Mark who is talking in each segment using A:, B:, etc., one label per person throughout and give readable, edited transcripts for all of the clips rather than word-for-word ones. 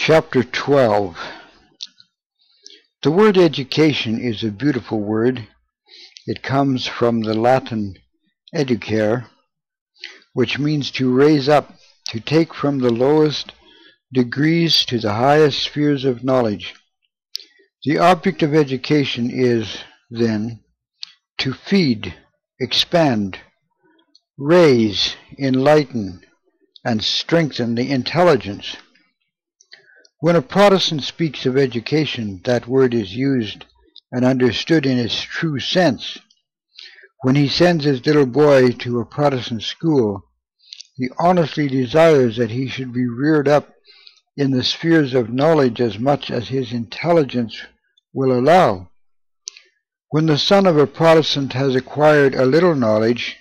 A: Chapter 12. The word education is a beautiful word. It comes from the Latin educare, which means to raise up, to take from the lowest degrees to the highest spheres of knowledge. The object of education is, then, to feed, expand, raise, enlighten, and strengthen the intelligence. When a Protestant speaks of education, that word is used and understood in its true sense. When he sends his little boy to a Protestant school, he honestly desires that he should be reared up in the spheres of knowledge as much as his intelligence will allow. When the son of a Protestant has acquired a little knowledge,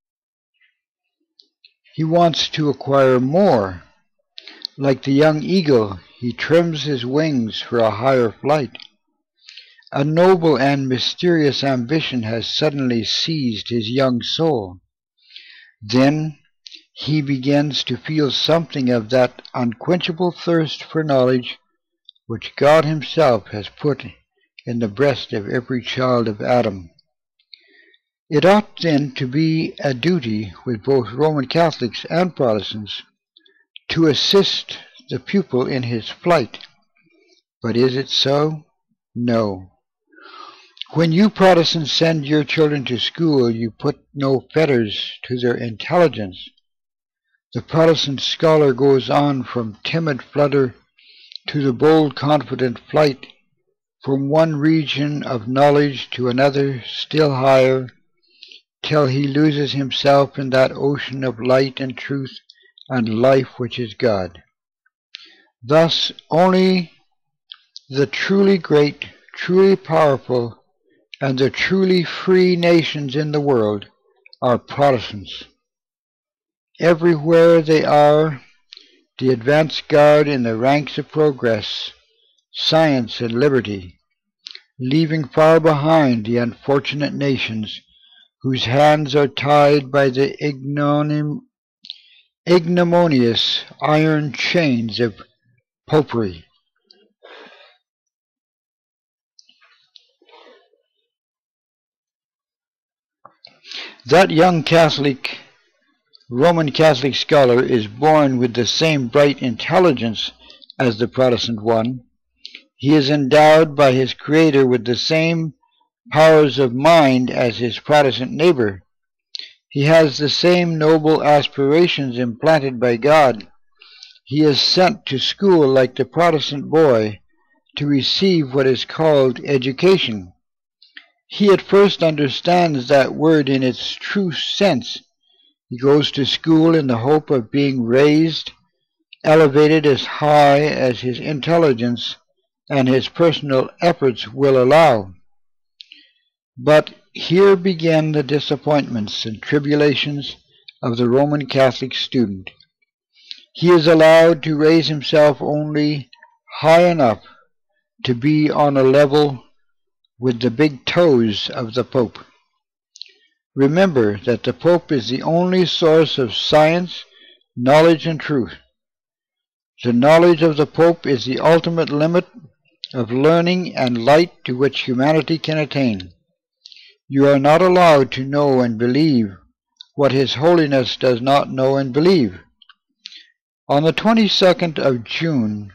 A: he wants to acquire more. Like the young eagle, he trims his wings for a higher flight. A noble and mysterious ambition has suddenly seized his young soul. Then he begins to feel something of that unquenchable thirst for knowledge which God Himself has put in the breast of every child of Adam. It ought then to be a duty with both Roman Catholics and Protestants to assist the pupil in his flight. But is it so? No. When you Protestants send your children to school, you put no fetters to their intelligence. The Protestant scholar goes on from timid flutter to the bold confident flight, from one region of knowledge to another still higher, till he loses himself in that ocean of light and truth and life which is God. Thus only the truly great, truly powerful, and the truly free nations in the world are Protestants. Everywhere they are the advance guard in the ranks of progress, science, and liberty, leaving far behind the unfortunate nations whose hands are tied by the ignominious iron chains of popery. That young Roman Catholic scholar is born with the same bright intelligence as the Protestant one. He is endowed by his Creator with the same powers of mind as his Protestant neighbor. He has the same noble aspirations implanted by God. He is sent to school like the Protestant boy to receive what is called education. He at first understands that word in its true sense. He goes to school in the hope of being raised, elevated as high as his intelligence and his personal efforts will allow. But here begin the disappointments and tribulations of the Roman Catholic student. He is allowed to raise himself only high enough to be on a level with the big toes of the Pope. Remember that the Pope is the only source of science, knowledge, and truth. The knowledge of the Pope is the ultimate limit of learning and light to which humanity can attain. You are not allowed to know and believe what His Holiness does not know and believe. On the 22nd of June,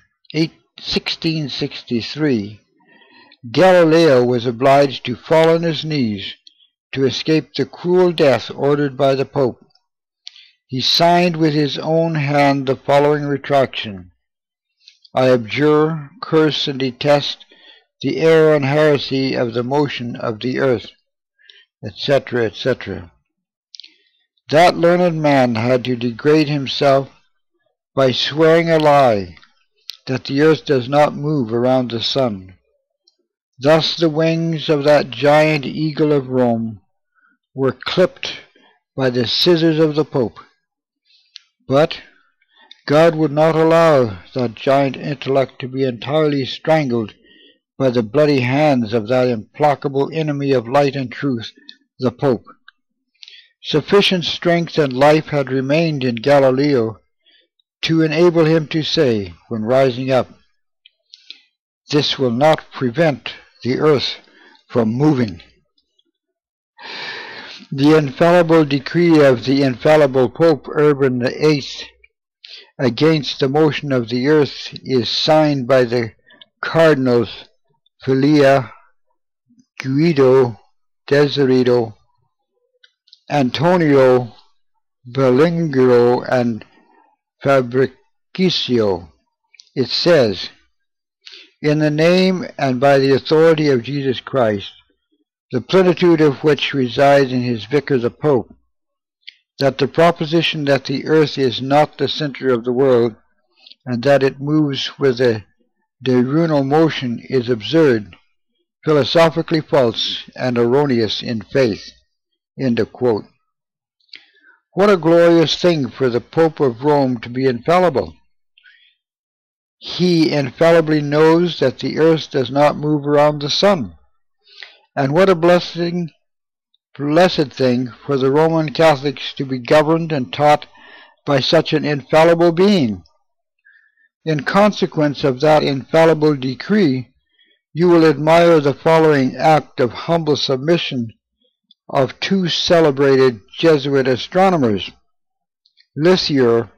A: 1663, Galileo was obliged to fall on his knees to escape the cruel death ordered by the Pope. He signed with his own hand the following retraction: I abjure, curse, and detest the error and heresy of the motion of the earth, etc., etc. That learned man had to degrade himself by swearing a lie, that the earth does not move around the sun. Thus the wings of that giant eagle of Rome were clipped by the scissors of the Pope. But God would not allow that giant intellect to be entirely strangled by the bloody hands of that implacable enemy of light and truth, the Pope. Sufficient strength and life had remained in Galileo to enable him to say, when rising up, this will not prevent the earth from moving. The infallible decree of the infallible Pope Urban VIII against the motion of the earth is signed by the Cardinals Filia, Guido, Desidero, Antonio, Berlingero, and Fabricio. It says, "In the name and by the authority of Jesus Christ, the plenitude of which resides in his vicar the Pope, that the proposition that the earth is not the center of the world, and that it moves with a diurnal motion is absurd, philosophically false, and erroneous in faith." End of quote. What a glorious thing for the Pope of Rome to be infallible. He infallibly knows that the earth does not move around the sun. And what a blessed thing for the Roman Catholics to be governed and taught by such an infallible being. In consequence of that infallible decree, you will admire the following act of humble submission of two celebrated Jesuit astronomers, Lisieux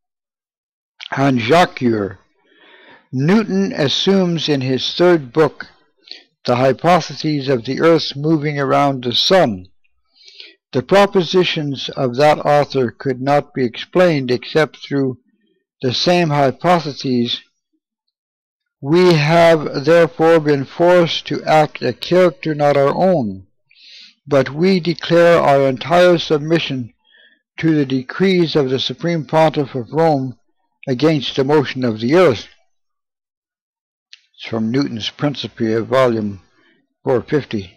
A: and Jacques. Newton assumes in his third book the hypotheses of the earth moving around the sun. The propositions of that author could not be explained except through the same hypotheses. We have therefore been forced to act a character not our own, but we declare our entire submission to the decrees of the Supreme Pontiff of Rome against the motion of the earth. It's from Newton's Principia, volume 450.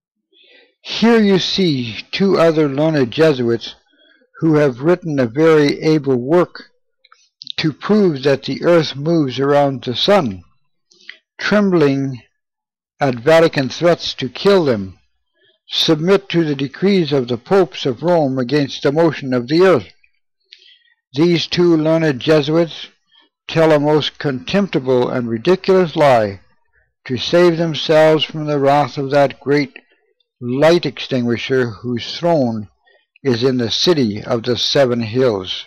A: Here you see two other learned Jesuits who have written a very able work to prove that the earth moves around the sun, trembling at Vatican threats to kill them, submit to the decrees of the popes of Rome against the motion of the earth. These two learned Jesuits tell a most contemptible and ridiculous lie to save themselves from the wrath of that great light extinguisher whose throne is in the city of the 7 hills.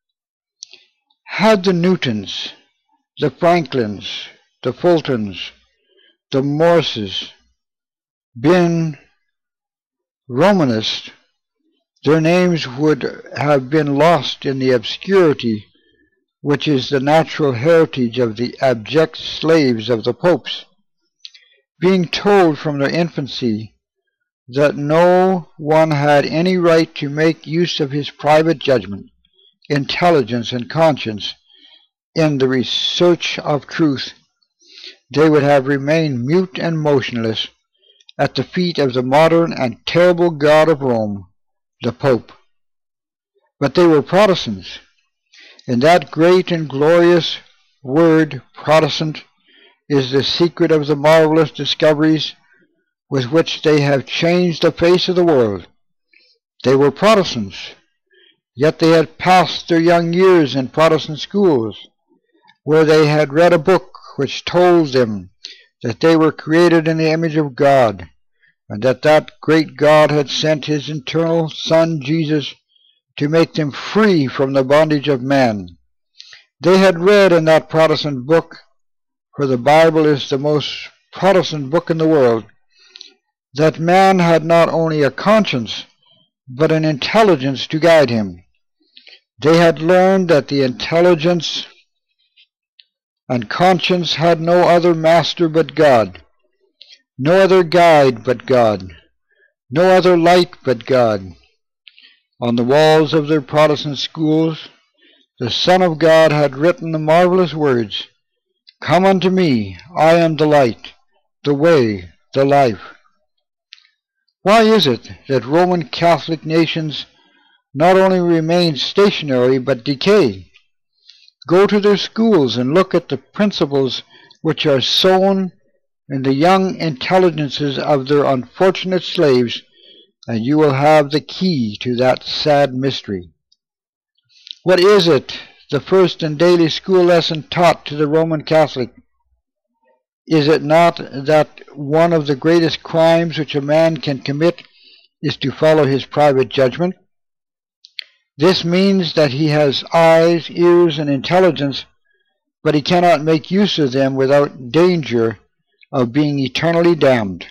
A: Had the Newtons, the Franklins, the Fultons, the Morses been Romanists, their names would have been lost in the obscurity which is the natural heritage of the abject slaves of the popes, being told from their infancy that no one had any right to make use of his private judgment, intelligence, and conscience in the research of truth, they would have remained mute and motionless at the feet of the modern and terrible God of Rome, the Pope. But they were Protestants, and that great and glorious word Protestant is the secret of the marvelous discoveries with which they have changed the face of the world. They were Protestants, yet they had passed their young years in Protestant schools, where they had read a book which told them that they were created in the image of God, and that that great God had sent his eternal Son Jesus to make them free from the bondage of man. They had read in that Protestant book, for the Bible is the most Protestant book in the world, that man had not only a conscience, but an intelligence to guide him. They had learned that the intelligence and conscience had no other master but God, no other guide but God, no other light but God. On the walls of their Protestant schools, the Son of God had written the marvelous words, "Come unto me, I am the light, the way, the life." Why is it that Roman Catholic nations not only remain stationary but decay? Go to their schools and look at the principles which are sown in the young intelligences of their unfortunate slaves, and you will have the key to that sad mystery. What is it, the first and daily school lesson taught to the Roman Catholic? Is it not that one of the greatest crimes which a man can commit is to follow his private judgment? This means that he has eyes, ears, and intelligence, but he cannot make use of them without danger of being eternally damned.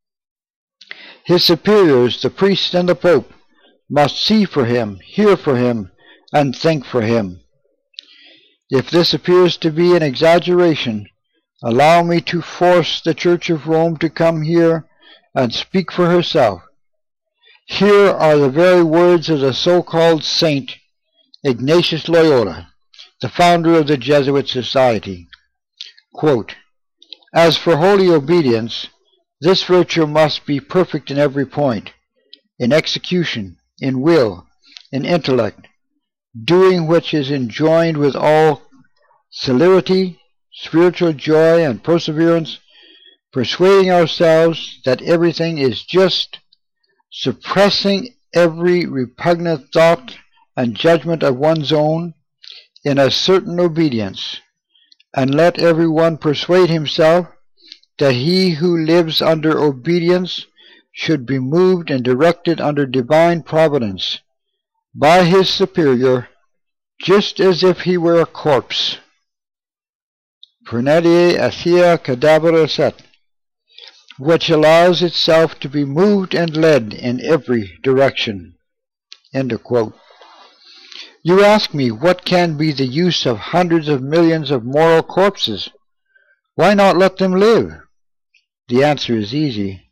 A: His superiors, the priest and the pope, must see for him, hear for him, and think for him. If this appears to be an exaggeration, allow me to force the Church of Rome to come here and speak for herself. Here are the very words of the so-called Saint Ignatius Loyola, the founder of the Jesuit Society. Quote, "As for holy obedience, this virtue must be perfect in every point, in execution, in will, in intellect, doing which is enjoined with all celerity, spiritual joy, and perseverance, persuading ourselves that everything is just, suppressing every repugnant thought and judgment of one's own, in a certain obedience, and let every one persuade himself that he who lives under obedience should be moved and directed under divine providence by his superior, just as if he were a corpse. Prenedie athea cadavera set, which allows itself to be moved and led in every direction." End of quote. You ask me, what can be the use of hundreds of millions of moral corpses? Why not let them live? The answer is easy.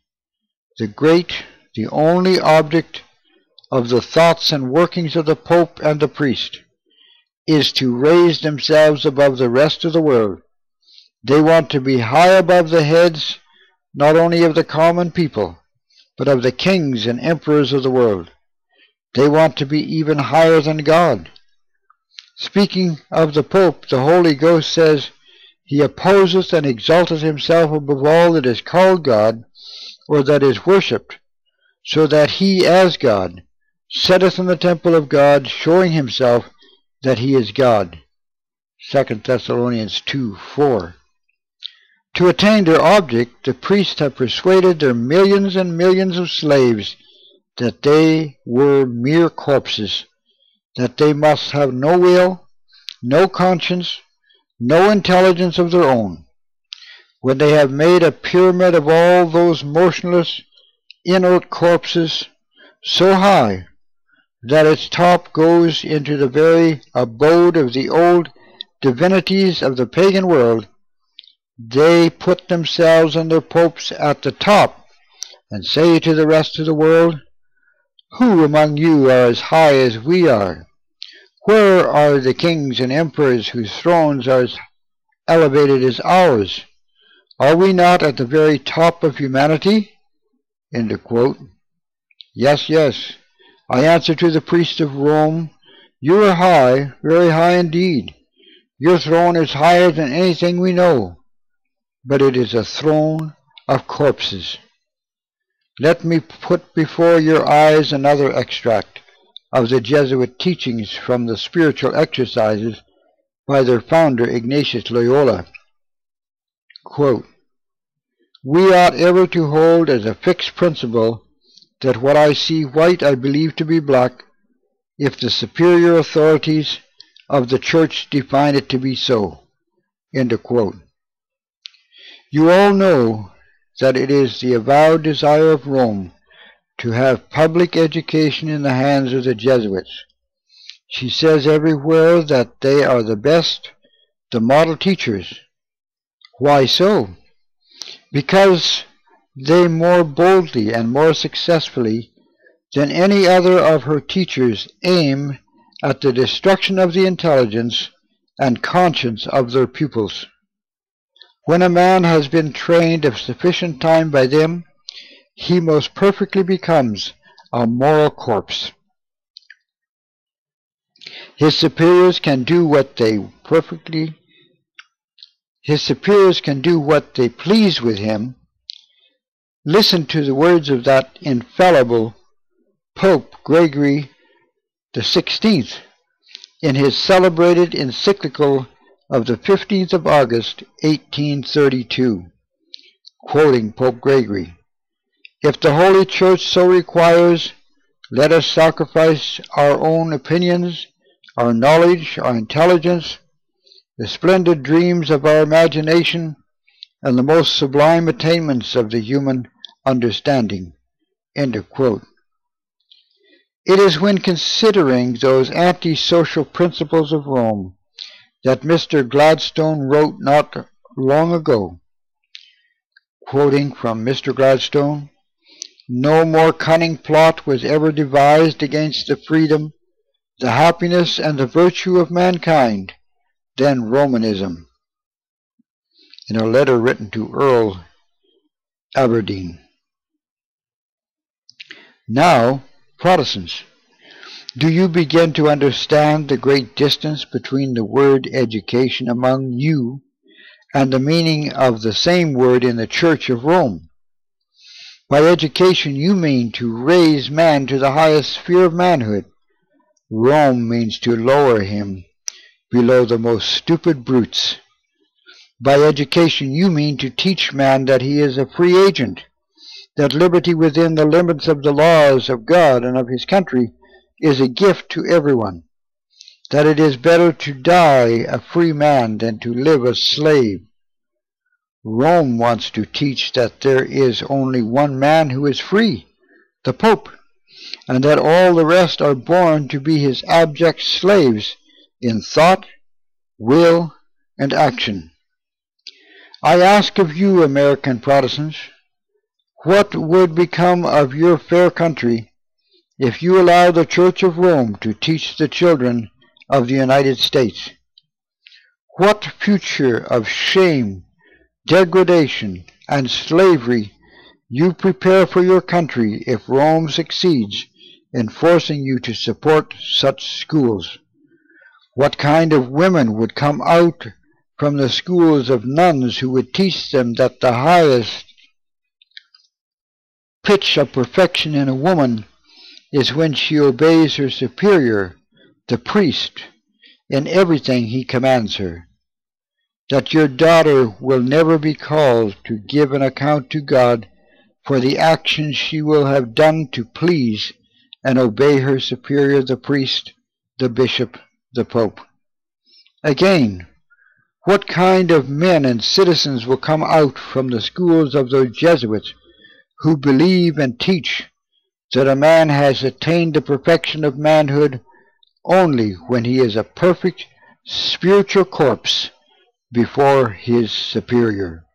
A: The only object of the thoughts and workings of the Pope and the priest is to raise themselves above the rest of the world. They want to be high above the heads not only of the common people, but of the kings and emperors of the world. They want to be even higher than God. Speaking of the Pope, the Holy Ghost says, "He opposeth and exalteth himself above all that is called God, or that is worshipped, so that he as God sitteth in the temple of God, showing himself that he is God." 2 Thessalonians 2:4. To attain their object, the priests have persuaded their millions and millions of slaves that they were mere corpses, that they must have no will, no conscience, no intelligence of their own. When they have made a pyramid of all those motionless, inert corpses so high that its top goes into the very abode of the old divinities of the pagan world, they put themselves and their popes at the top and say to the rest of the world, "Who among you are as high as we are? Where are the kings and emperors whose thrones are as elevated as ours? Are we not at the very top of humanity?" End of quote. Yes, yes. I answer to the priest of Rome, you are high, very high indeed. Your throne is higher than anything we know, but it is a throne of corpses. Let me put before your eyes another extract of the Jesuit teachings from the spiritual exercises by their founder Ignatius Loyola. Quote, "We ought ever to hold as a fixed principle that what I see white I believe to be black, if the superior authorities of the Church define it to be so." End of quote. You all know that it is the avowed desire of Rome to have public education in the hands of the Jesuits. She says everywhere that they are the best, the model teachers. Why so? Because they more boldly and more successfully than any other of her teachers aim at the destruction of the intelligence and conscience of their pupils. When a man has been trained a sufficient time by them, he most perfectly becomes a moral corpse. His superiors can do what they please with him. Listen to the words of that infallible Pope Gregory XVI in his celebrated encyclical of the 15th of August, 1832, quoting Pope Gregory, "If the Holy Church so requires, let us sacrifice our own opinions, our knowledge, our intelligence, the splendid dreams of our imagination, and the most sublime attainments of the human understanding." End of quote. It is when considering those anti-social principles of Rome that Mr. Gladstone wrote not long ago, quoting from Mr. Gladstone, "No more cunning plot was ever devised against the freedom, the happiness, and the virtue of mankind than Romanism," in a letter written to Earl Aberdeen. Now, Protestants, do you begin to understand the great distance between the word education among you and the meaning of the same word in the Church of Rome? By education you mean to raise man to the highest sphere of manhood. Rome means to lower him below the most stupid brutes. By education you mean to teach man that he is a free agent, that liberty within the limits of the laws of God and of his country is a gift to everyone, that it is better to die a free man than to live a slave. Rome wants to teach that there is only one man who is free, the Pope, and that all the rest are born to be his abject slaves in thought, will, and action. I ask of you, American Protestants, what would become of your fair country if you allow the Church of Rome to teach the children of the United States? What future of shame, degradation, and slavery you prepare for your country if Rome succeeds in forcing you to support such schools? What kind of women would come out from the schools of nuns who would teach them that the highest pitch of perfection in a woman is when she obeys her superior, the priest, in everything he commands her? That your daughter will never be called to give an account to God for the actions she will have done to please and obey her superior, the priest, the bishop, the pope. Again, what kind of men and citizens will come out from the schools of those Jesuits who believe and teach that a man has attained the perfection of manhood only when he is a perfect spiritual corpse before his superior?